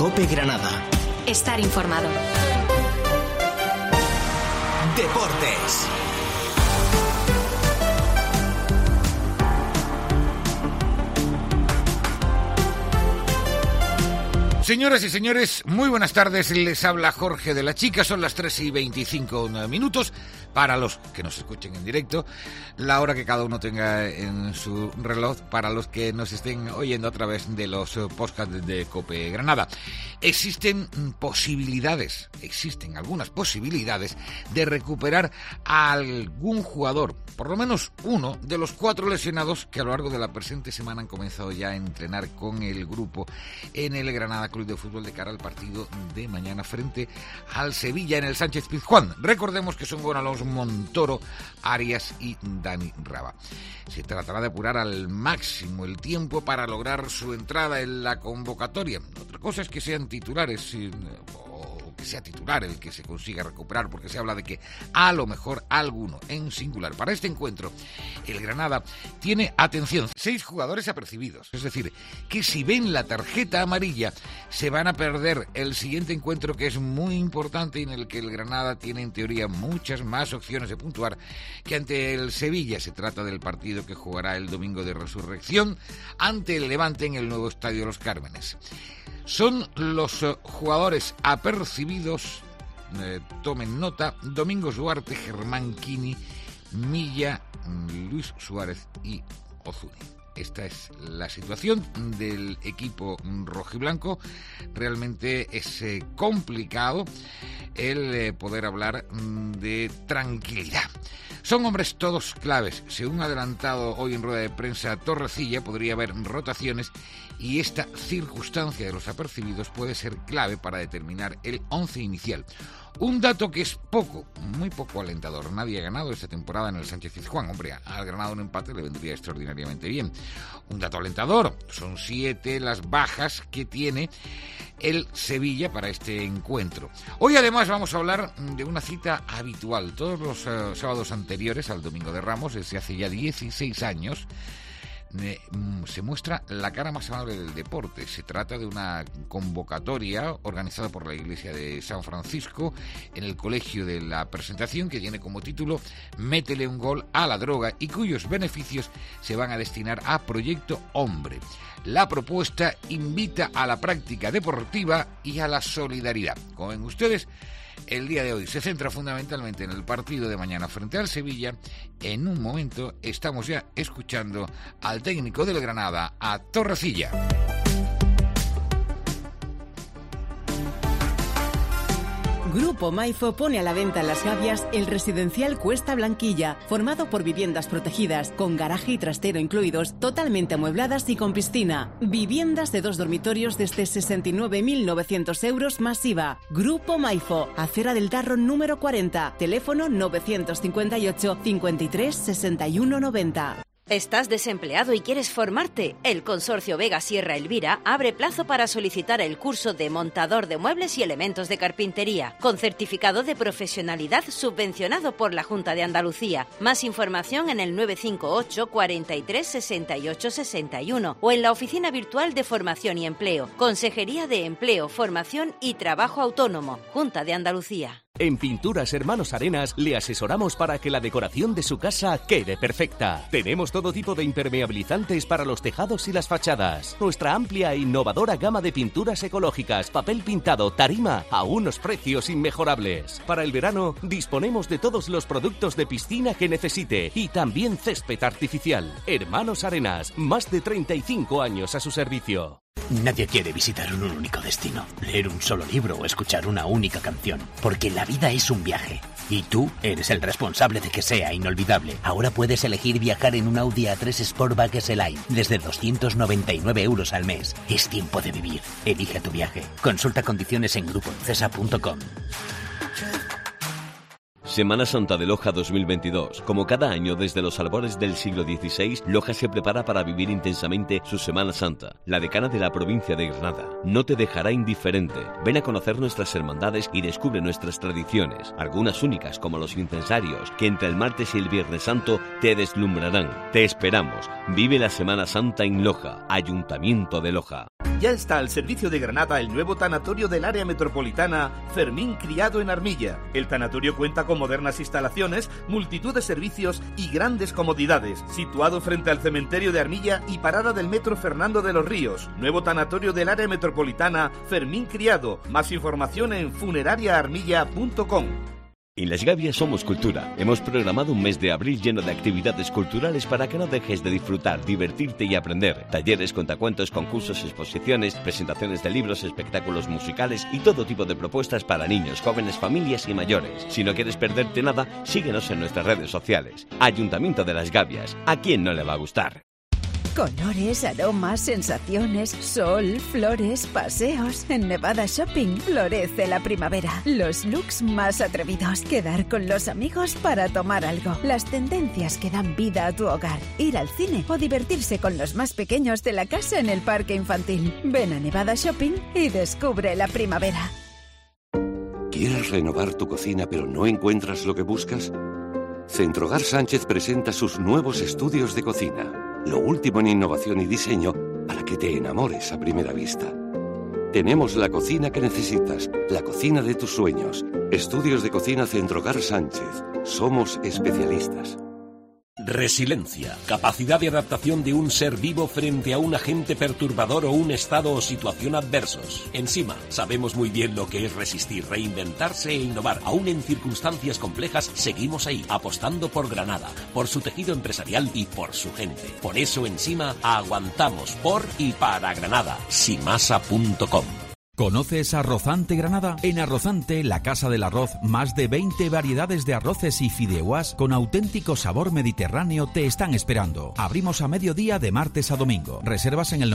COPE Granada. Estar informado. Deportes. Señoras y señores, muy buenas tardes. Les habla Jorge de la Chica. Son las 3:25 para los que nos escuchen en directo, la hora que cada uno tenga en su reloj, para los que nos estén oyendo a través de los podcasts de COPE Granada. Existen algunas posibilidades de recuperar a algún jugador, por lo menos uno de los 4 lesionados que a lo largo de la presente semana han comenzado ya a entrenar con el grupo en el Granada Club de Fútbol de cara al partido de mañana frente al Sevilla en el Sánchez Pizjuán. Recordemos que son Alonso Montoro, Arias y Dani Raba. Se tratará de apurar al máximo el tiempo para lograr su entrada en la convocatoria. Otra cosa es que sean titulares o que sea titular el que se consiga recuperar, porque se habla de que a lo mejor alguno en singular. Para este encuentro, el Granada tiene, atención, 6 jugadores apercibidos. Es decir, que si ven la tarjeta amarilla, se van a perder el siguiente encuentro, que es muy importante y en el que el Granada tiene en teoría muchas más opciones de puntuar que ante el Sevilla. Se trata del partido que jugará el domingo de Resurrección ante el Levante en el nuevo Estadio Los Cármenes. Son los jugadores apercibidos, tomen nota: Domingos Duarte, Germán Quini, Milla, Luis Suárez y Ozuni. Esta es la situación del equipo rojiblanco. Realmente es complicado el poder hablar de tranquilidad. Son hombres todos claves. Según ha adelantado hoy en rueda de prensa Torrecilla, podría haber rotaciones y esta circunstancia de los apercibidos puede ser clave para determinar el 11 inicial. Un dato que es muy poco alentador. Nadie ha ganado esta temporada en el Sánchez Pizjuán. Hombre, al Granada un empate le vendría extraordinariamente bien. Un dato alentador: son 7 las bajas que tiene el Sevilla para este encuentro. Hoy además vamos a hablar de una cita habitual. Todos los sábados anteriores al Domingo de Ramos, desde hace ya 16 años, se muestra la cara más amable del deporte. Se trata de una convocatoria organizada por la Iglesia de San Francisco en el Colegio de la Presentación, que tiene como título Métele un gol a la droga, y cuyos beneficios se van a destinar a Proyecto Hombre. La propuesta invita a la práctica deportiva y a la solidaridad. Como ven ustedes, el día de hoy se centra fundamentalmente en el partido de mañana frente al Sevilla. En un momento estamos ya escuchando al técnico del Granada, a Torrecilla. Grupo Maifo pone a la venta en Las Gavias el residencial Cuesta Blanquilla, formado por viviendas protegidas, con garaje y trastero incluidos, totalmente amuebladas y con piscina. Viviendas de 2 dormitorios desde 69.900 euros más IVA. Grupo Maifo, Acera del Darro número 40, teléfono 958 53 61 90. ¿Estás desempleado y quieres formarte? El Consorcio Vega Sierra Elvira abre plazo para solicitar el curso de montador de muebles y elementos de carpintería, con certificado de profesionalidad subvencionado por la Junta de Andalucía. Más información en el 958 43 68 61 o en la Oficina Virtual de Formación y Empleo. Consejería de Empleo, Formación y Trabajo Autónomo, Junta de Andalucía. En Pinturas Hermanos Arenas le asesoramos para que la decoración de su casa quede perfecta. Tenemos todo tipo de impermeabilizantes para los tejados y las fachadas. Nuestra amplia e innovadora gama de pinturas ecológicas, papel pintado, tarima, a unos precios inmejorables. Para el verano disponemos de todos los productos de piscina que necesite y también césped artificial. Hermanos Arenas, más de 35 años a su servicio. Nadie quiere visitar un único destino, leer un solo libro o escuchar una única canción, porque la vida es un viaje. Y tú eres el responsable de que sea inolvidable. Ahora puedes elegir viajar en un Audi A3 Sportback S-Line desde 299 euros al mes. Es tiempo de vivir. Elige tu viaje. Consulta condiciones en grupoencesa.com. Semana Santa de Loja 2022. Como cada año desde los albores del siglo XVI, Loja se prepara para vivir intensamente su Semana Santa. La decana de la provincia de Granada no te dejará indiferente. Ven a conocer nuestras hermandades y descubre nuestras tradiciones, algunas únicas como los incensarios, que entre el martes y el Viernes Santo te deslumbrarán. Te esperamos. Vive la Semana Santa en Loja, Ayuntamiento de Loja. Ya está al servicio de Granada el nuevo tanatorio del área metropolitana Fermín Criado en Armilla. El tanatorio cuenta con modernas instalaciones, multitud de servicios y grandes comodidades. Situado frente al cementerio de Armilla y parada del metro Fernando de los Ríos. Nuevo tanatorio del área metropolitana Fermín Criado. Más información en funerariaarmilla.com. En Las Gavias somos cultura. Hemos programado un mes de abril lleno de actividades culturales para que no dejes de disfrutar, divertirte y aprender. Talleres, contacuentos, concursos, exposiciones, presentaciones de libros, espectáculos musicales y todo tipo de propuestas para niños, jóvenes, familias y mayores. Si no quieres perderte nada, síguenos en nuestras redes sociales. Ayuntamiento de Las Gavias. ¿A quién no le va a gustar? Colores, aromas, sensaciones, sol, flores, paseos. En Nevada Shopping florece la primavera. Los looks más atrevidos. Quedar con los amigos para tomar algo. Las tendencias que dan vida a tu hogar. Ir al cine o divertirse con los más pequeños de la casa en el parque infantil. Ven a Nevada Shopping y descubre la primavera. ¿Quieres renovar tu cocina pero no encuentras lo que buscas? Centrogar Sánchez presenta sus nuevos estudios de cocina. Lo último en innovación y diseño para que te enamores a primera vista. Tenemos la cocina que necesitas, la cocina de tus sueños. Estudios de cocina Centrogar Sánchez. Somos especialistas. Resiliencia, capacidad de adaptación de un ser vivo frente a un agente perturbador o un estado o situación adversos. En Sima, sabemos muy bien lo que es resistir, reinventarse e innovar. Aún en circunstancias complejas, seguimos ahí, apostando por Granada, por su tejido empresarial y por su gente. Por eso en Sima, aguantamos por y para Granada. Simasa.com. ¿Conoces Arrozante Granada? En Arrozante, la Casa del Arroz, más de 20 variedades de arroces y fideuás con auténtico sabor mediterráneo te están esperando. Abrimos a mediodía de martes a domingo. Reservas en el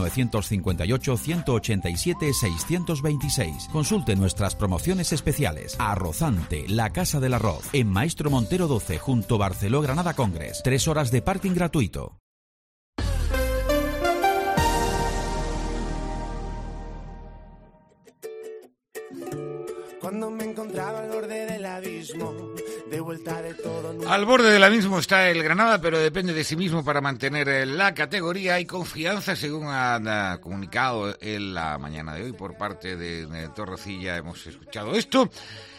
958-187-626. Consulte nuestras promociones especiales. Arrozante, la Casa del Arroz, en Maestro Montero 12, junto Barceló Granada Congress. 3 horas de parking gratuito. Cuando me encontraba al borde del abismo, de vuelta de todo... Al borde del abismo está el Granada, pero depende de sí mismo para mantener la categoría y confianza, según ha comunicado en la mañana de hoy por parte de Torrecilla. Hemos escuchado esto.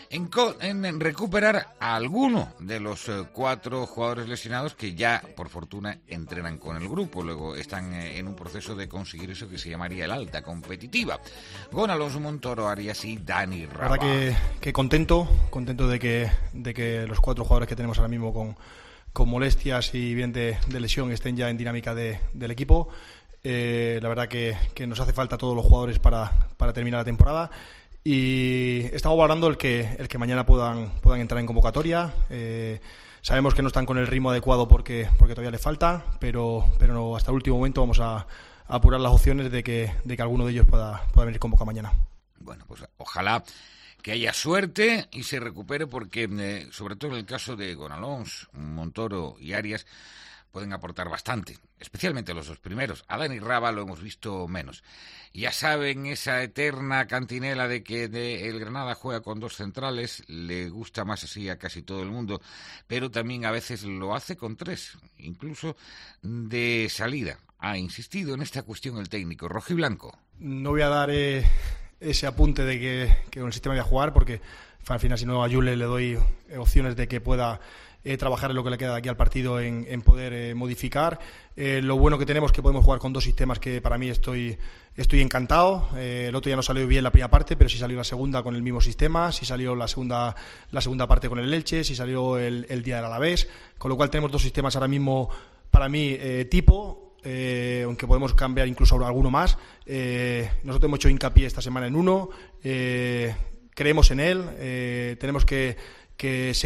En recuperar a alguno de los 4 jugadores lesionados que ya, por fortuna, entrenan con el grupo. Luego están en un proceso de conseguir eso que se llamaría el alta competitiva. Gon Alonso, Montoro, Arias y Dani Raba. La verdad que contento de que los 4 jugadores que tenemos ahora mismo con molestias y bien de lesión estén ya en dinámica del equipo. La verdad que nos hace falta todos los jugadores para terminar la temporada. Y estamos valorando el que mañana puedan entrar en convocatoria. Sabemos que no están con el ritmo adecuado porque todavía les falta, pero no, hasta el último momento vamos a apurar las opciones de que alguno de ellos pueda venir convocado mañana. Bueno, pues ojalá que haya suerte y se recupere, porque sobre todo en el caso de Gon Alonso, Montoro y Arias pueden aportar bastante, especialmente los 2 primeros. A Dani Raba lo hemos visto menos. Ya saben, esa eterna cantinela de que el Granada juega con 2 centrales, le gusta más así a casi todo el mundo, pero también a veces lo hace con 3, incluso de salida. Ha insistido en esta cuestión el técnico rojiblanco. No voy a dar ese apunte de que con el sistema voy a jugar, porque al final, si no, a Yule le doy opciones de que pueda trabajar en lo que le queda de aquí al partido en poder modificar. Lo bueno que tenemos es que podemos jugar con 2 sistemas que para mí estoy encantado. El otro ya no salió bien la primera parte, pero sí salió la segunda con el mismo sistema, sí salió la segunda parte con el Elche, sí salió el día del Alavés, con lo cual tenemos 2 sistemas ahora mismo para mí tipo, aunque podemos cambiar incluso alguno más. Nosotros hemos hecho hincapié esta semana en uno, creemos en él, tenemos que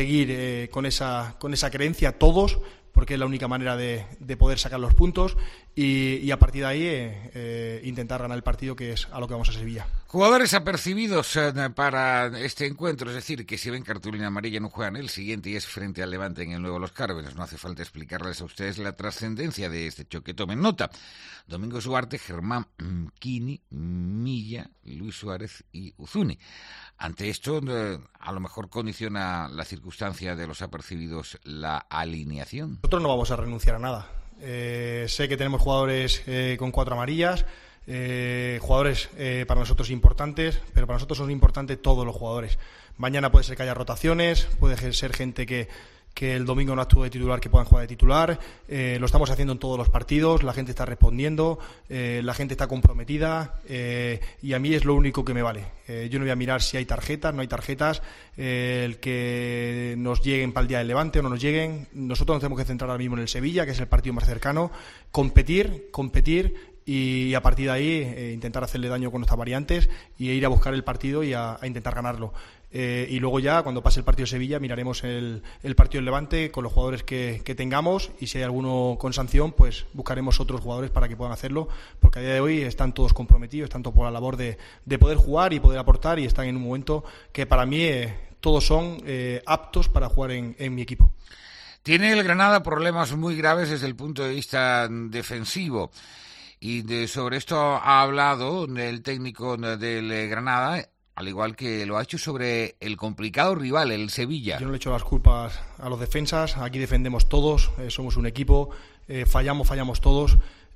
seguir con esa creencia todos, porque es la única manera de poder sacar los puntos, y a partir de ahí intentar ganar el partido, que es a lo que vamos a Sevilla. Jugadores apercibidos para este encuentro, es decir, que si ven cartulina amarilla no juegan el siguiente y es frente al Levante en el Nuevo Los Cármenes. No hace falta explicarles a ustedes la trascendencia de este choque. Tomen nota. Domingo Duarte, Germán Quini, Milla, Luis Suárez y Uzuni. Ante esto, a lo mejor condiciona la circunstancia de los apercibidos la alineación. Nosotros no vamos a renunciar a nada. Sé que tenemos jugadores con 4 amarillas, jugadores para nosotros importantes, pero para nosotros son importantes todos los jugadores. Mañana puede ser que haya rotaciones, puede ser gente que el domingo no actúe de titular, que puedan jugar de titular. Lo estamos haciendo en todos los partidos, la gente está respondiendo, la gente está comprometida, y a mí es lo único que me vale. Yo no voy a mirar si hay tarjetas, no hay tarjetas, el que nos lleguen para el día del Levante o no nos lleguen. Nosotros nos tenemos que centrar ahora mismo en el Sevilla, que es el partido más cercano, competir y a partir de ahí intentar hacerle daño con nuestras variantes y ir a buscar el partido y a intentar ganarlo. Y luego ya, cuando pase el partido de Sevilla, miraremos el partido del Levante con los jugadores que tengamos, y si hay alguno con sanción, pues buscaremos otros jugadores para que puedan hacerlo, porque a día de hoy están todos comprometidos, están todos por la labor de poder jugar y poder aportar, y están en un momento que para mí todos son aptos para jugar en mi equipo. Tiene el Granada problemas muy graves desde el punto de vista defensivo, y sobre esto ha hablado el técnico del Granada, al igual que lo ha hecho sobre el complicado rival, el Sevilla. Yo no le echo las culpas a los defensas, aquí defendemos todos, somos un equipo, fallamos todos,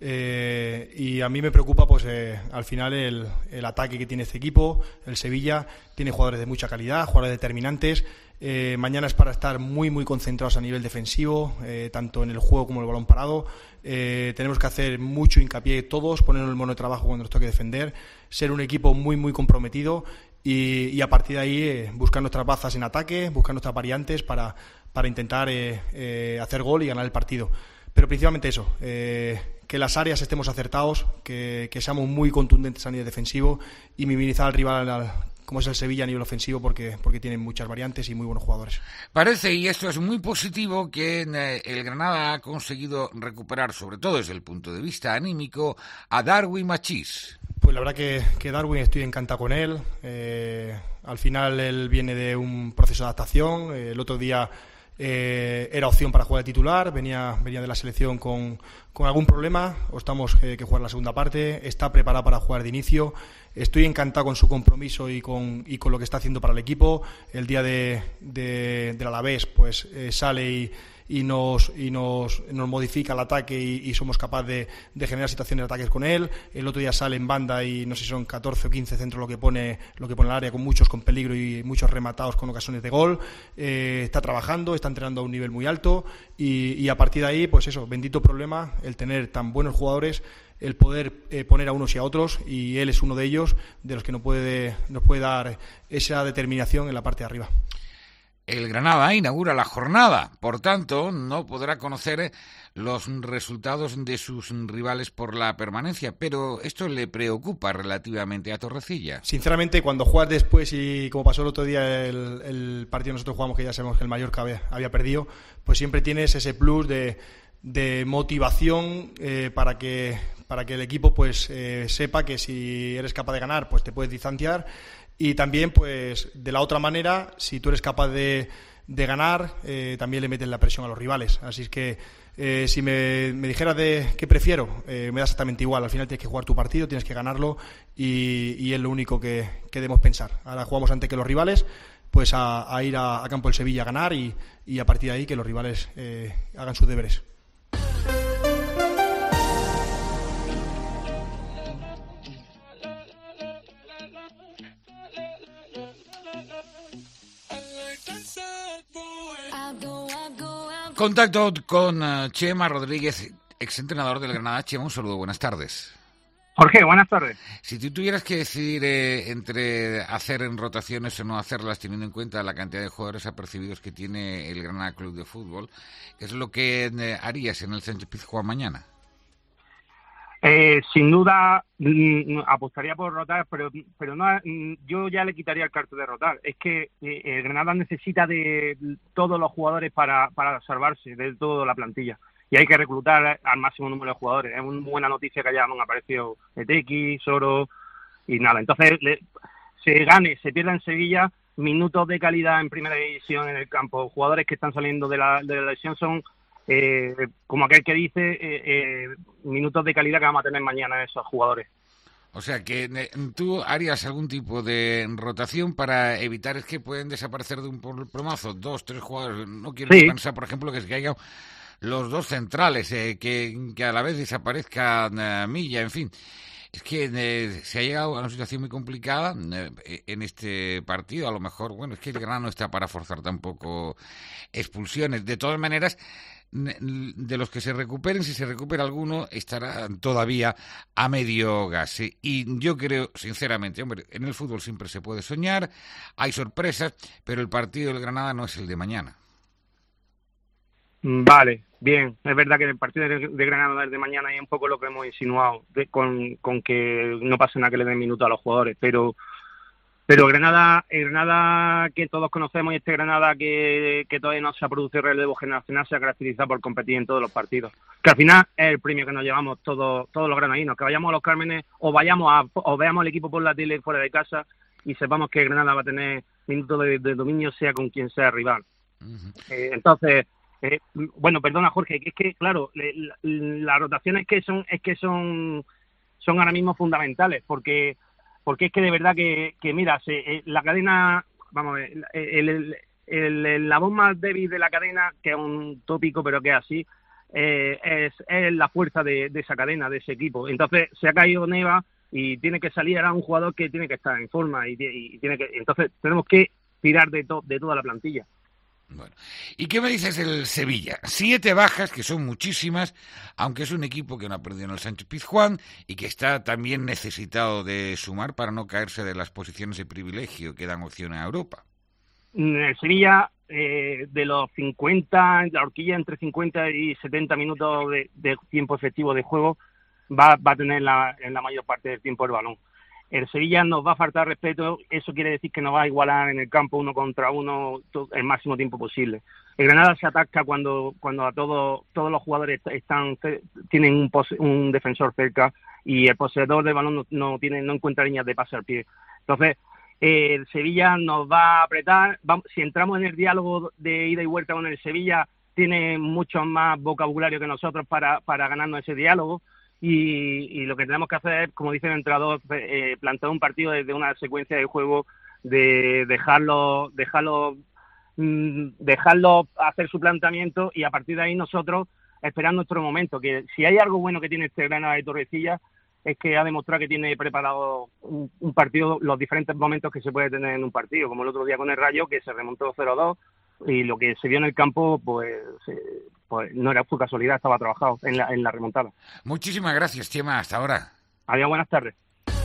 y a mí me preocupa pues al final el ataque que tiene este equipo. El Sevilla tiene jugadores de mucha calidad, jugadores determinantes. Mañana es para estar muy concentrados a nivel defensivo, tanto en el juego como en el balón parado. Tenemos que hacer mucho hincapié todos, ponernos el mono de trabajo cuando nos toque defender, ser un equipo muy comprometido, y a partir de ahí buscar nuestras bazas en ataque, buscar nuestras variantes para intentar hacer gol y ganar el partido. Pero principalmente eso, que las áreas estemos acertados, que seamos muy contundentes a nivel defensivo y minimizar al rival como es el Sevilla a nivel ofensivo, porque tienen muchas variantes y muy buenos jugadores. Parece, y esto es muy positivo, que el Granada ha conseguido recuperar, sobre todo desde el punto de vista anímico, a Darwin Machís. Pues la verdad que Darwin, estoy encantado con él. Al final él viene de un proceso de adaptación. El otro día era opción para jugar de titular, venía de la selección con algún problema, o estamos que jugar la segunda parte, está preparado para jugar de inicio. Estoy encantado con su compromiso y con lo que está haciendo para el equipo. El día del Alavés pues sale y nos modifica el ataque y somos capaces de generar situaciones de ataques con él. El otro día sale en banda y no sé si son 14 o 15 centros lo que pone en el área, con muchos con peligro y muchos rematados con ocasiones de gol. Está trabajando, está entrenando a un nivel muy alto, y a partir de ahí, pues eso, bendito problema el tener tan buenos jugadores, el poder poner a unos y a otros, y él es uno de ellos, de los que nos puede dar esa determinación en la parte de arriba. El Granada inaugura la jornada, por tanto, no podrá conocer los resultados de sus rivales por la permanencia, pero esto le preocupa relativamente a Torrecilla. Sinceramente, cuando juegas después, y como pasó el otro día el partido que nosotros jugamos, que ya sabemos que el Mallorca había perdido, pues siempre tienes ese plus de motivación para que el equipo pues sepa que si eres capaz de ganar, pues te puedes distanciar. Y también, pues, de la otra manera, si tú eres capaz de ganar, también le metes la presión a los rivales. Así es que, si me dijeras de qué prefiero, me da exactamente igual. Al final tienes que jugar tu partido, tienes que ganarlo, y es lo único que debemos pensar. Ahora jugamos ante que los rivales, pues a ir a campo del Sevilla a ganar, y a partir de ahí que los rivales hagan sus deberes. Contacto con Chema Rodríguez, exentrenador del Granada. Chema, un saludo, buenas tardes. Jorge, buenas tardes. Si tú tuvieras que decidir entre hacer rotaciones o no hacerlas, teniendo en cuenta la cantidad de jugadores apercibidos que tiene el Granada Club de Fútbol, ¿qué es lo que harías en el Sánchez Pizjuán mañana? Sin duda apostaría por rotar, pero no, yo ya le quitaría el cartel de rotar. Es que el Granada necesita de todos los jugadores para salvarse de toda la plantilla. y hay que reclutar al máximo número de jugadores. Es una buena noticia que hayan aparecido Eteki, Soro y nada. Entonces, se pierda en Sevilla minutos de calidad en primera división en el campo. Jugadores que están saliendo de la lesión son, como aquel que dice, minutos de calidad que vamos a tener mañana esos jugadores. O sea que tú harías algún tipo de rotación para evitar que pueden desaparecer de un plomazo 2, 3 jugadores. No quiero pensar, por ejemplo, que haya los dos centrales, que a la vez desaparezca Milla, en fin. Es que se ha llegado a una situación muy complicada en este partido. A lo mejor, bueno, es que el Granada no está para forzar tampoco expulsiones. De todas maneras, de los que se recuperen, si se recupera alguno, estará todavía a medio gas. Y yo creo, sinceramente, hombre, en el fútbol siempre se puede soñar, hay sorpresas, pero el partido del Granada no es el de mañana. Vale, bien. Es verdad que el partido de Granada es de mañana y un poco lo que hemos insinuado, con que no pase nada que le den minutos a los jugadores, pero el Granada que todos conocemos y este Granada que todavía no se ha producido el relevo generacional se ha caracterizado por competir en todos los partidos. Que al final es el premio que nos llevamos todos los granadinos, que vayamos a los Cármenes o veamos al equipo por la tele fuera de casa y sepamos que Granada va a tener minutos de dominio sea con quien sea rival. Entonces, bueno, perdona Jorge, que es que claro, las rotaciones que son ahora mismo fundamentales, porque es que de verdad que mira, la cadena, vamos a ver, el labor más débil de la cadena, que es un tópico pero que es así, es la fuerza de esa cadena, de ese equipo. Entonces se ha caído Neva y tiene que salir ahora un jugador que tiene que estar en forma y tiene que, entonces tenemos que tirar de toda la plantilla. Bueno, ¿y qué me dices del Sevilla? 7 bajas, que son muchísimas, aunque es un equipo que no ha perdido en el Sánchez Pizjuán y que está también necesitado de sumar para no caerse de las posiciones de privilegio que dan opción a Europa. El Sevilla, de los 50, la horquilla entre 50 y 70 minutos de tiempo efectivo de juego, va a tener en la mayor parte del tiempo el balón. El Sevilla nos va a faltar respeto, eso quiere decir que nos va a igualar en el campo 1 contra 1 el máximo tiempo posible. El Granada se ataca cuando a todos los jugadores tienen un defensor cerca y el poseedor del balón no encuentra líneas de pase al pie. Entonces, el Sevilla nos va a apretar. Si entramos en el diálogo de ida y vuelta con el Sevilla, tiene mucho más vocabulario que nosotros para ganarnos ese diálogo. Y lo que tenemos que hacer es, como dice el entrenador, plantear un partido desde una secuencia de juego, de dejarlo hacer su planteamiento y a partir de ahí nosotros esperar nuestro momento. Que si hay algo bueno que tiene este Granada de Torrecilla es que ha demostrado que tiene preparado un partido, los diferentes momentos que se puede tener en un partido, como el otro día con el Rayo, que se remontó 0-2 y lo que se vio en el campo pues no era su casualidad, estaba trabajado en la remontada. Muchísimas gracias, Chema, hasta ahora. Adiós, buenas tardes.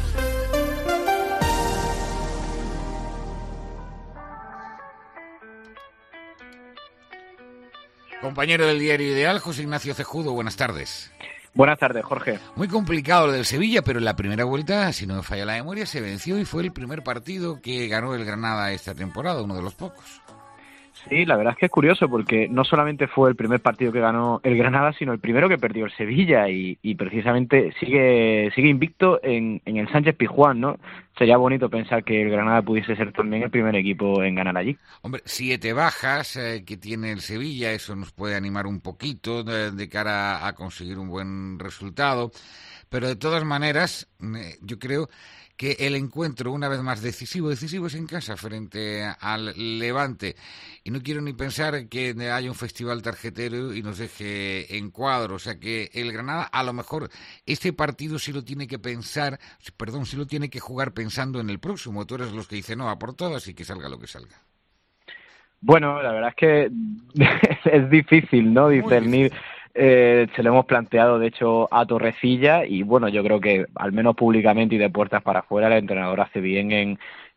Compañero del Diario Ideal, José Ignacio Cejudo, buenas tardes. Buenas tardes, Jorge. Muy complicado lo del Sevilla, pero en la primera vuelta, si no me falla la memoria, se venció y fue el primer partido que ganó el Granada esta temporada, uno de los pocos. Sí, la verdad es que es curioso porque no solamente fue el primer partido que ganó el Granada, sino el primero que perdió el Sevilla y precisamente sigue invicto en el Sánchez Pizjuán, ¿no? Sería bonito pensar que el Granada pudiese ser también el primer equipo en ganar allí. Hombre, 7 bajas que tiene el Sevilla, eso nos puede animar un poquito de cara a conseguir un buen resultado, pero de todas maneras, yo creo que el encuentro, una vez más decisivo es en casa frente al Levante. Y no quiero ni pensar que haya un festival tarjetero y nos deje en cuadro. O sea que el Granada, a lo mejor, este partido sí lo tiene que sí lo tiene que jugar pensando en el próximo. Tú eres los que dicen no, a por todas y que salga lo que salga. Bueno, la verdad es que es difícil, ¿no? Discernir. Se lo hemos planteado de hecho a Torrecilla y bueno, yo creo que al menos públicamente y de puertas para afuera el entrenador hace bien en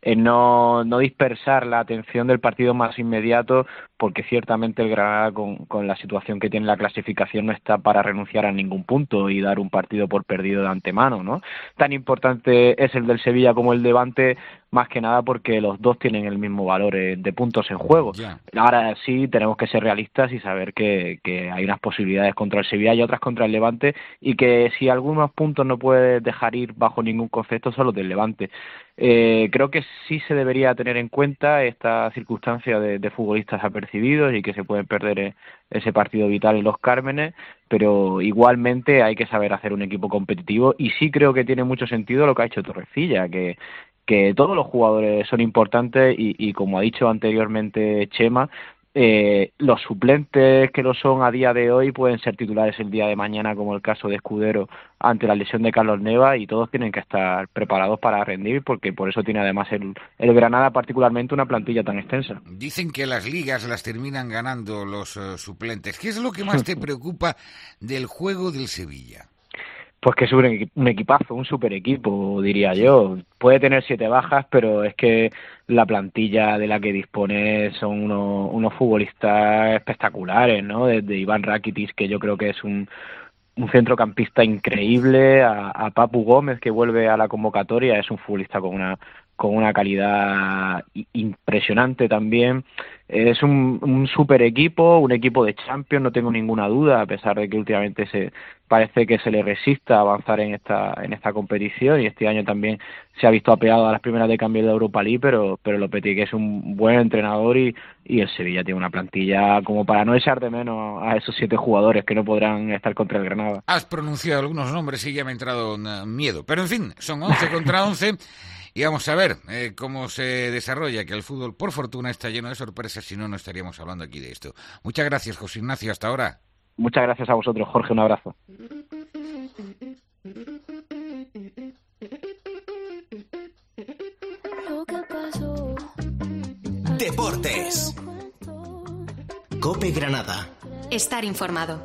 no dispersar la atención del partido más inmediato, porque ciertamente el Granada con la situación que tiene la clasificación no está para renunciar a ningún punto y dar un partido por perdido de antemano, ¿no? Tan importante es el del Sevilla como el Levante, más que nada porque los dos tienen el mismo valor de puntos en juego. Ahora sí tenemos que ser realistas y saber que hay unas posibilidades contra el Sevilla y otras contra el Levante, y que si algunos puntos no puedes dejar ir bajo ningún concepto son los del Levante. Creo que sí se debería tener en cuenta esta circunstancia de futbolistas apercibidos y que se pueden perder ese partido vital en Los Cármenes, pero igualmente hay que saber hacer un equipo competitivo, y sí creo que tiene mucho sentido lo que ha hecho Torrecilla, que todos los jugadores son importantes y como ha dicho anteriormente Chema, los suplentes que lo son a día de hoy pueden ser titulares el día de mañana, como el caso de Escudero ante la lesión de Carlos Neva, y todos tienen que estar preparados para rendir, porque por eso tiene además el Granada particularmente una plantilla tan extensa. Dicen que las ligas las terminan ganando los suplentes. ¿Qué es lo que más te preocupa del juego del Sevilla? Pues que es un equipazo, un super equipo, diría yo. Puede tener 7 bajas, pero es que la plantilla de la que dispone son unos futbolistas espectaculares, ¿no? Desde Iván Rakitic, que yo creo que es un centrocampista increíble, a Papu Gómez, que vuelve a la convocatoria, es un futbolista con una calidad impresionante también. Es un super equipo, un equipo de Champions, no tengo ninguna duda, a pesar de que últimamente parece que se le resista a avanzar en esta competición, y este año también se ha visto apeado a las primeras de cambio de Europa League, pero Lopetegui es un buen entrenador y el Sevilla tiene una plantilla como para no echar de menos a esos 7 jugadores que no podrán estar contra el Granada. Has pronunciado algunos nombres y ya me ha entrado miedo, pero en fin, son 11 contra 11. Y vamos a ver cómo se desarrolla, que el fútbol, por fortuna, está lleno de sorpresas, si no, no estaríamos hablando aquí de esto. Muchas gracias, José Ignacio, hasta ahora. Muchas gracias a vosotros, Jorge, un abrazo. Deportes. COPE Granada. Estar informado.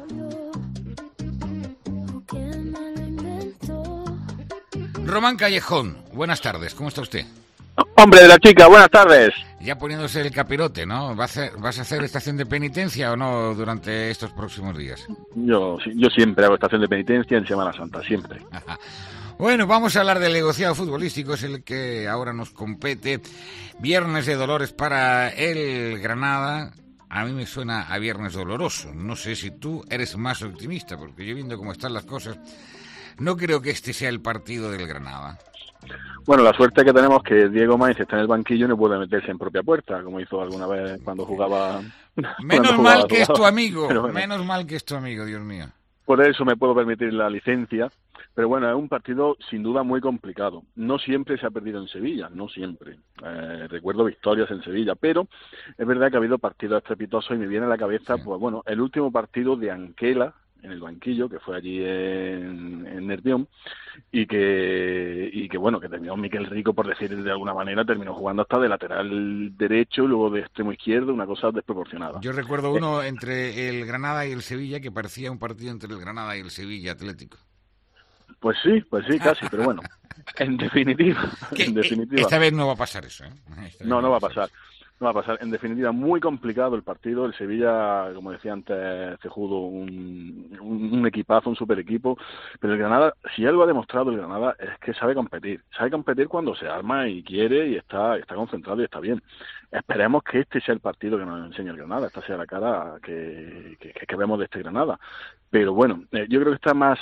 Román Callejón, buenas tardes, ¿cómo está usted? Hombre de la chica, buenas tardes. Ya poniéndose el capirote, ¿no? ¿Vas a hacer estación de penitencia o no durante estos próximos días? Yo siempre hago estación de penitencia en Semana Santa, siempre. Bueno, vamos a hablar del negociado futbolístico, es el que ahora nos compete. Viernes de dolores para el Granada. A mí me suena a viernes doloroso. No sé si tú eres más optimista, porque yo viendo cómo están las cosas, no creo que este sea el partido del Granada. Bueno, la suerte que tenemos es que Diego Maíz está en el banquillo y no puede meterse en propia puerta, como hizo alguna vez cuando jugaba. Menos mal que es tu amigo, bueno, menos mal que es tu amigo, Dios mío. Por eso me puedo permitir la licencia, pero bueno, es un partido sin duda muy complicado. No siempre se ha perdido en Sevilla, no siempre. Recuerdo victorias en Sevilla, pero es verdad que ha habido partidos estrepitosos y me viene a la cabeza, pues bueno, el último partido de Anquela en el banquillo, que fue allí en Nervión, y que bueno, que terminó Miquel Rico, por decir de alguna manera, terminó jugando hasta de lateral derecho, luego de extremo izquierdo, una cosa desproporcionada. Yo recuerdo uno entre el Granada y el Sevilla que parecía un partido entre el Granada y el Sevilla Atlético. Pues sí, casi, pero bueno, en definitiva. Esta vez no va a pasar eso, ¿eh? No va a pasar. No va a pasar. En definitiva, muy complicado el partido. El Sevilla, como decía antes Cejudo, un equipazo, un super equipo. Pero el Granada, si algo ha demostrado el Granada, es que sabe competir. Sabe competir cuando se arma y quiere y está concentrado y está bien. Esperemos que este sea el partido que nos enseñe el Granada. Esta sea la cara que vemos de este Granada. Pero bueno, yo creo que está más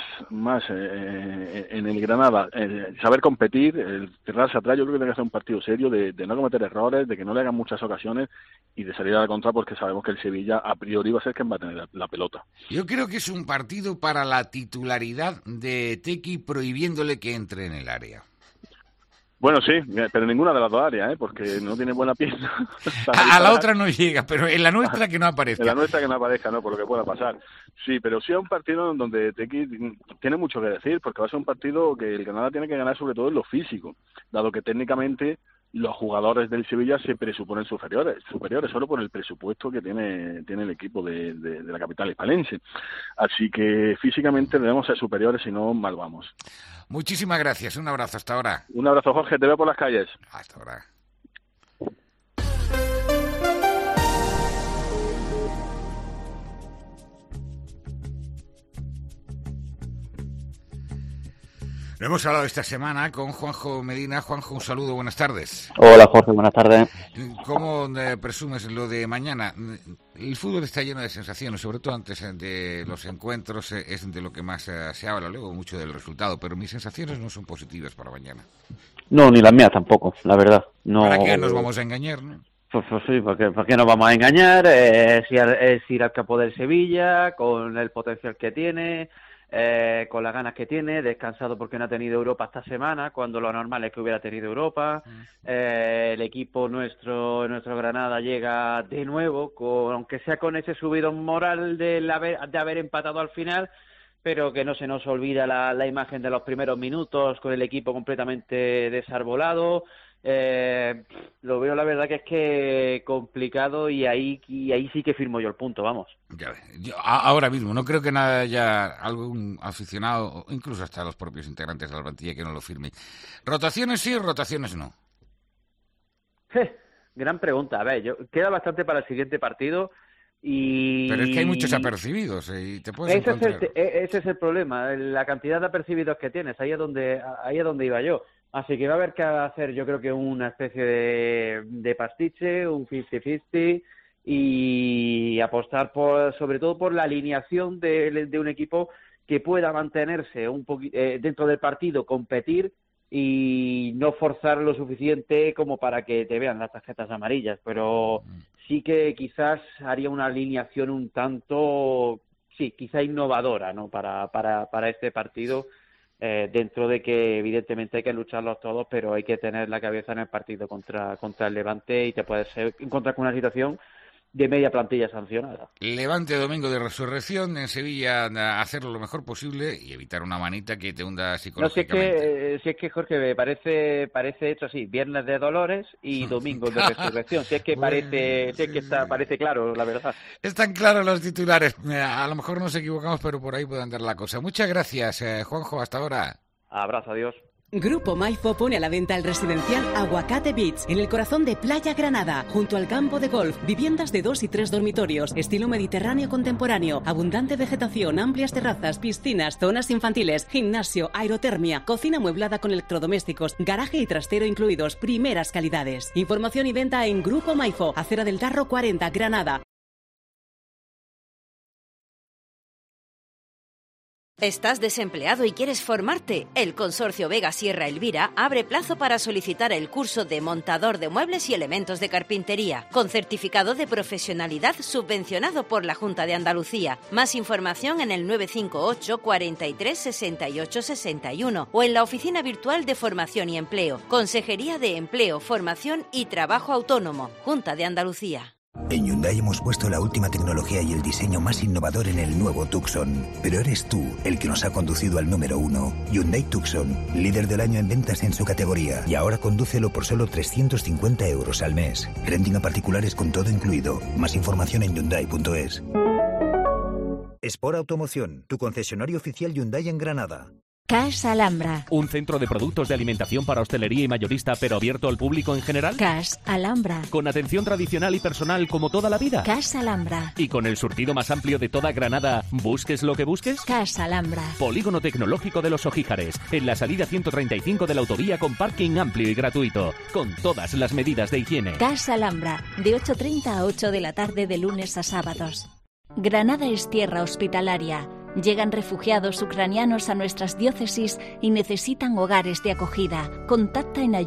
en el Granada, saber competir, el cerrarse atrás. Yo creo que tiene que hacer un partido serio, de no cometer errores, de que no le hagan muchas ocasiones y de salir a la contra, porque sabemos que el Sevilla a priori va a ser quien va a tener la pelota. Yo creo que es un partido para la titularidad de Tequi, prohibiéndole que entre en el área. Bueno, sí, pero ninguna de las dos áreas, porque no tiene buena pierna. A la otra no llega, pero en la nuestra que no aparezca. En la nuestra que no aparezca, no, por lo que pueda pasar. Sí, pero sí es un partido donde Tequi tiene mucho que decir, porque va a ser un partido que el Granada tiene que ganar sobre todo en lo físico, dado que técnicamente los jugadores del Sevilla se presuponen superiores solo por el presupuesto que tiene el equipo de la capital hispalense. Así que físicamente debemos ser superiores, si no, mal vamos. Muchísimas gracias, un abrazo, hasta ahora. Un abrazo, Jorge, te veo por las calles. Hasta ahora. Lo hemos hablado esta semana con Juanjo Medina. Juanjo, un saludo, buenas tardes. Hola Jorge, buenas tardes. ¿Cómo presumes lo de mañana? El fútbol está lleno de sensaciones, sobre todo antes de los encuentros, es de lo que más se habla, luego mucho del resultado, pero mis sensaciones no son positivas para mañana. No, ni las mías tampoco, la verdad. No. ¿Para qué nos vamos a engañar, no? Pues sí, ¿para qué nos vamos a engañar? Es ir al campo del Sevilla, con el potencial que tiene, con las ganas que tiene, descansado porque no ha tenido Europa esta semana, cuando lo normal es que hubiera tenido Europa. El equipo nuestro Granada llega de nuevo, aunque sea con ese subidón moral de haber empatado al final, pero que no se nos olvida la imagen de los primeros minutos, con el equipo completamente desarbolado. Lo veo, la verdad, que es que complicado, y ahí sí que firmo yo el punto, vamos. Ya, yo ahora mismo no creo que haya algún aficionado, incluso hasta los propios integrantes de la plantilla, que no lo firme. ¿Rotaciones sí o rotaciones no? Gran pregunta. A ver, queda bastante para el siguiente partido. Pero es que hay muchos apercibidos y te puedes encontrar. Ese es el problema, la cantidad de apercibidos que tienes, ahí es donde iba yo. Así que va a haber que hacer, yo creo que una especie de pastiche, un 50-50, y apostar sobre todo por la alineación de un equipo que pueda mantenerse dentro del partido, competir y no forzar lo suficiente como para que te vean las tarjetas amarillas, pero sí que quizás haría una alineación un tanto, quizá innovadora, ¿no? Para este partido, dentro de que evidentemente hay que lucharlos todos, pero hay que tener la cabeza en el partido contra el Levante, y te puedes encontrar con una situación de media plantilla sancionada. Levante, domingo de resurrección en Sevilla, hacerlo lo mejor posible y evitar una manita que te hunda psicológicamente. No, si es que Jorge, me parece hecho así, viernes de dolores y domingo de resurrección. Si es que parece claro, la verdad. Están claros los titulares. A lo mejor nos equivocamos, pero por ahí puede andar la cosa. Muchas gracias, Juanjo, hasta ahora. Abrazo, adiós. Grupo Maifo pone a la venta el residencial Aguacate Beach, en el corazón de Playa Granada, junto al campo de golf. Viviendas de 2 y 3 dormitorios, estilo mediterráneo contemporáneo, abundante vegetación, amplias terrazas, piscinas, zonas infantiles, gimnasio, aerotermia, cocina amueblada con electrodomésticos, garaje y trastero incluidos, primeras calidades. Información y venta en Grupo Maifo, Acera del Tarro 40, Granada. ¿Estás desempleado y quieres formarte? El Consorcio Vega Sierra Elvira abre plazo para solicitar el curso de montador de muebles y elementos de carpintería, con certificado de profesionalidad subvencionado por la Junta de Andalucía. Más información en el 958 43 68 61 o en la Oficina Virtual de Formación y Empleo, Consejería de Empleo, Formación y Trabajo Autónomo, Junta de Andalucía. En Hyundai hemos puesto la última tecnología y el diseño más innovador en el nuevo Tucson. Pero eres tú el que nos ha conducido al número 1. Hyundai Tucson, líder del año en ventas en su categoría. Y ahora condúcelo por solo 350 euros al mes. Renting a particulares con todo incluido. Más información en Hyundai.es. Sport Automoción, tu concesionario oficial Hyundai en Granada. CAS Alhambra. ¿Un centro de productos de alimentación para hostelería y mayorista, pero abierto al público en general? CAS Alhambra. ¿Con atención tradicional y personal como toda la vida? CAS Alhambra. ¿Y con el surtido más amplio de toda Granada, busques lo que busques? CAS Alhambra. Polígono Tecnológico de los Ojíjares, en la salida 135 de la autovía, con parking amplio y gratuito, con todas las medidas de higiene. CAS Alhambra, de 8:30 a 8 de la tarde de lunes a sábados. Granada es tierra hospitalaria. Llegan refugiados ucranianos a nuestras diócesis y necesitan hogares de acogida. Contacta en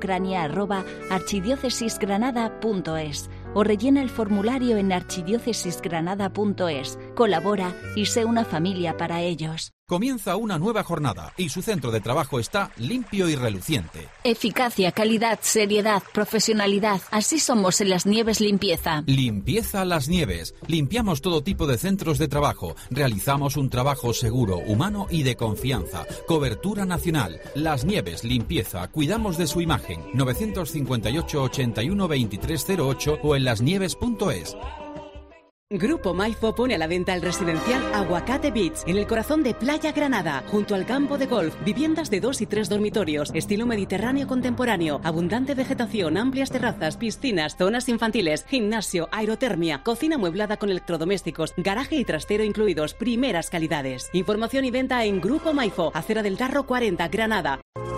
ayudaucrania@archidiócesisgranada.es o rellena el formulario en archidiócesisgranada.es. Colabora y sé una familia para ellos. Comienza una nueva jornada y su centro de trabajo está limpio y reluciente. Eficacia, calidad, seriedad, profesionalidad. Así somos en Las Nieves Limpieza. Limpieza Las Nieves. Limpiamos todo tipo de centros de trabajo. Realizamos un trabajo seguro, humano y de confianza. Cobertura nacional. Las Nieves Limpieza. Cuidamos de su imagen. 958 81 2308 o en lasnieves.es. Grupo Maifo pone a la venta el residencial Aguacate Beach, en el corazón de Playa Granada, junto al campo de golf. Viviendas de 2 y 3 dormitorios, estilo mediterráneo contemporáneo, abundante vegetación, amplias terrazas, piscinas, zonas infantiles, gimnasio, aerotermia, cocina amueblada con electrodomésticos, garaje y trastero incluidos, primeras calidades. Información y venta en Grupo Maifo, Acera del Tarro 40, Granada.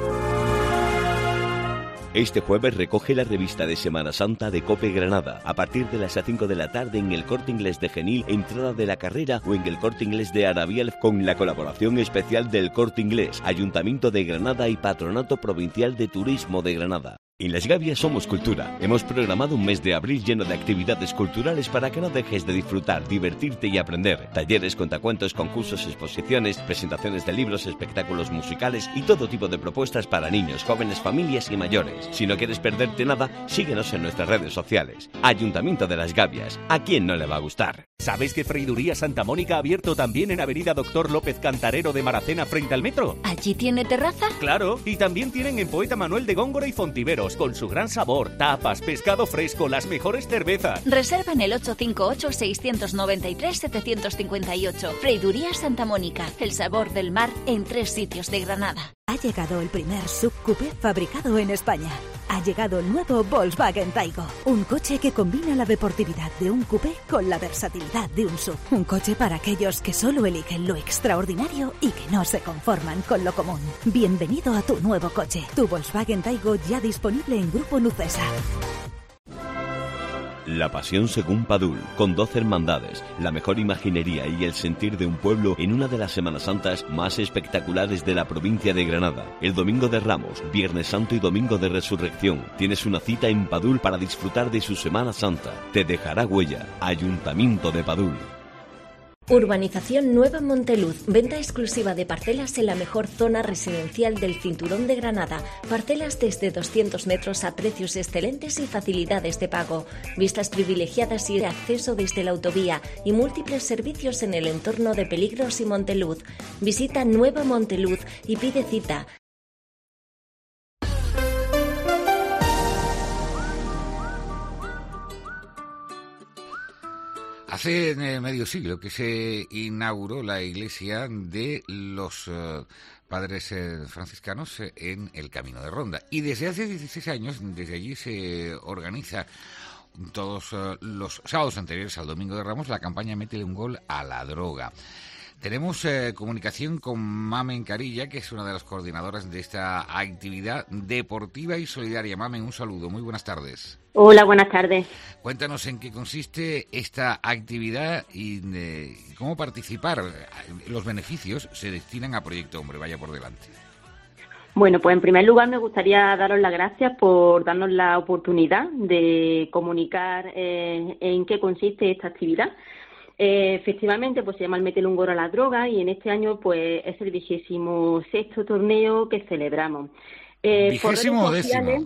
Este jueves recoge la revista de Semana Santa de COPE Granada, a partir de las 5 de la tarde en el Corte Inglés de Genil, entrada de la Carrera, o en el Corte Inglés de Arabial, con la colaboración especial del Corte Inglés, Ayuntamiento de Granada y Patronato Provincial de Turismo de Granada. En Las Gavias somos cultura. Hemos programado un mes de abril lleno de actividades culturales para que no dejes de disfrutar, divertirte y aprender. Talleres, contacuentos, concursos, exposiciones, presentaciones de libros, espectáculos musicales y todo tipo de propuestas para niños, jóvenes, familias y mayores. Si no quieres perderte nada, síguenos en nuestras redes sociales. Ayuntamiento de Las Gavias. ¿A quién no le va a gustar? ¿Sabes que Freiduría Santa Mónica ha abierto también en Avenida Doctor López Cantarero de Maracena frente al metro? ¿Allí tiene terraza? Claro, y también tienen en Poeta Manuel de Góngora y Fontiveros, con su gran sabor, tapas, pescado fresco, las mejores cervezas. Reserva en el 858-693-758. Freiduría Santa Mónica, el sabor del mar en 3 sitios de Granada. Ha llegado el primer subcoupé fabricado en España. Ha llegado el nuevo Volkswagen Taigo, un coche que combina la deportividad de un coupé con la versatilidad de un sub. Un coche para aquellos que solo eligen lo extraordinario y que no se conforman con lo común. Bienvenido a tu nuevo coche, tu Volkswagen Taigo, ya disponible en Grupo Nucesa. La Pasión según Padul, con 12 hermandades, la mejor imaginería y el sentir de un pueblo en una de las Semanas Santas más espectaculares de la provincia de Granada. El Domingo de Ramos, Viernes Santo y Domingo de Resurrección. Tienes una cita en Padul para disfrutar de su Semana Santa. Te dejará huella. Ayuntamiento de Padul. Urbanización Nueva Monteluz, venta exclusiva de parcelas en la mejor zona residencial del Cinturón de Granada. Parcelas desde 200 metros a precios excelentes y facilidades de pago. Vistas privilegiadas y acceso desde la autovía y múltiples servicios en el entorno de Peligros y Monteluz. Visita Nueva Monteluz y pide cita. Hace medio siglo que se inauguró la iglesia de los padres franciscanos en el Camino de Ronda. Y desde hace 16 años, desde allí se organiza todos los sábados anteriores al Domingo de Ramos la campaña Métele un gol a la droga. Tenemos comunicación con Mamen Carilla, que es una de las coordinadoras de esta actividad deportiva y solidaria. Mamen, un saludo, muy buenas tardes. Hola, buenas tardes. Cuéntanos en qué consiste esta actividad y cómo participar. Los beneficios se destinan a Proyecto Hombre, vaya por delante. Bueno, pues en primer lugar me gustaría daros las gracias por darnos la oportunidad de comunicar en qué consiste esta actividad. Efectivamente, pues se llama el Métele un gol a la droga y en este año pues es el 26º torneo que celebramos. Vigésimo décimo.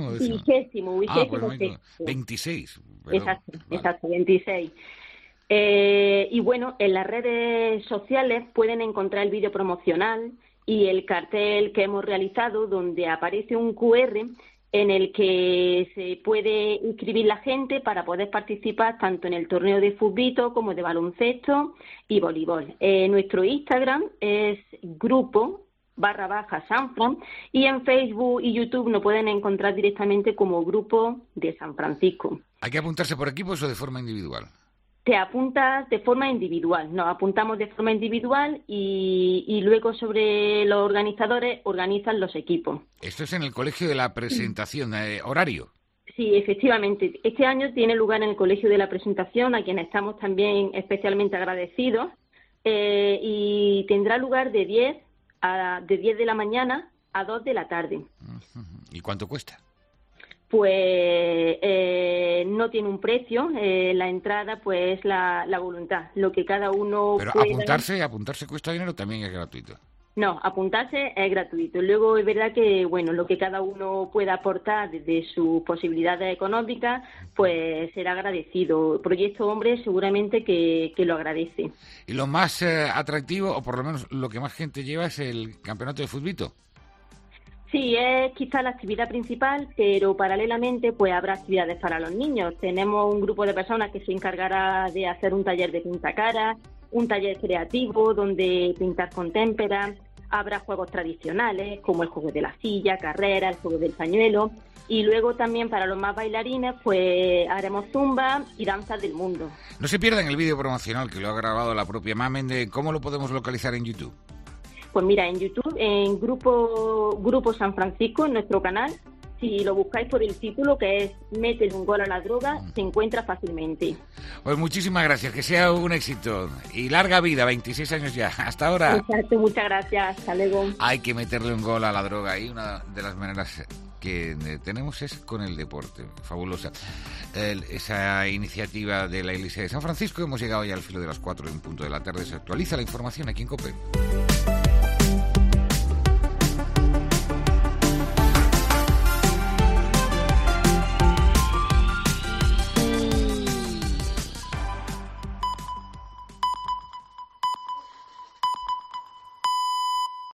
26. Perdón, Exacto, 26. Y bueno, en las redes sociales pueden encontrar el vídeo promocional y el cartel que hemos realizado, donde aparece un QR en el que se puede inscribir la gente para poder participar tanto en el torneo de fútbol como de baloncesto y voleibol. Nuestro Instagram es grupo_Sanfran y en Facebook y YouTube nos pueden encontrar directamente como Grupo de San Francisco. ¿Hay que apuntarse por equipos o de forma individual? Te apuntas de forma individual, nos apuntamos de forma individual y luego sobre los organizadores organizan los equipos. Esto es en el Colegio de la Presentación, ¿horario? Sí, efectivamente. Este año tiene lugar en el Colegio de la Presentación, a quien estamos también especialmente agradecidos, y tendrá lugar de 10 de la mañana a 2 de la tarde. ¿Y cuánto cuesta? Pues no tiene un precio, la entrada pues es la voluntad, lo que cada uno Pero pueda... apuntarse cuesta dinero, también es gratuito. No, apuntarse es gratuito. Luego es verdad que bueno, lo que cada uno pueda aportar desde sus posibilidades económicas, pues será agradecido. Proyecto Hombre seguramente que lo agradece. Y lo más atractivo, o por lo menos lo que más gente lleva, es el campeonato de fútbol. Sí, es quizá la actividad principal, pero paralelamente pues habrá actividades para los niños. Tenemos un grupo de personas que se encargará de hacer un taller de pintacaras, un taller creativo donde pintar con témpera. Habrá juegos tradicionales como el juego de la silla, carrera, el juego del pañuelo. Y luego también para los más bailarines pues haremos zumba y danzas del mundo. No se pierdan el vídeo promocional que lo ha grabado la propia Mamen. ¿Cómo lo podemos localizar en YouTube? Pues mira, en YouTube, en Grupo San Francisco, en nuestro canal, si lo buscáis por el título, que es Métele un gol a la droga, se encuentra fácilmente. Pues muchísimas gracias, que sea un éxito. Y larga vida, 26 años ya. Hasta ahora. Exacto, muchas gracias. Hasta luego. Hay que meterle un gol a la droga y una de las maneras que tenemos es con el deporte. Fabulosa esa iniciativa de la Iglesia de San Francisco. Hemos llegado ya al filo de las 4 en punto de la tarde. Se actualiza la información aquí en COPE.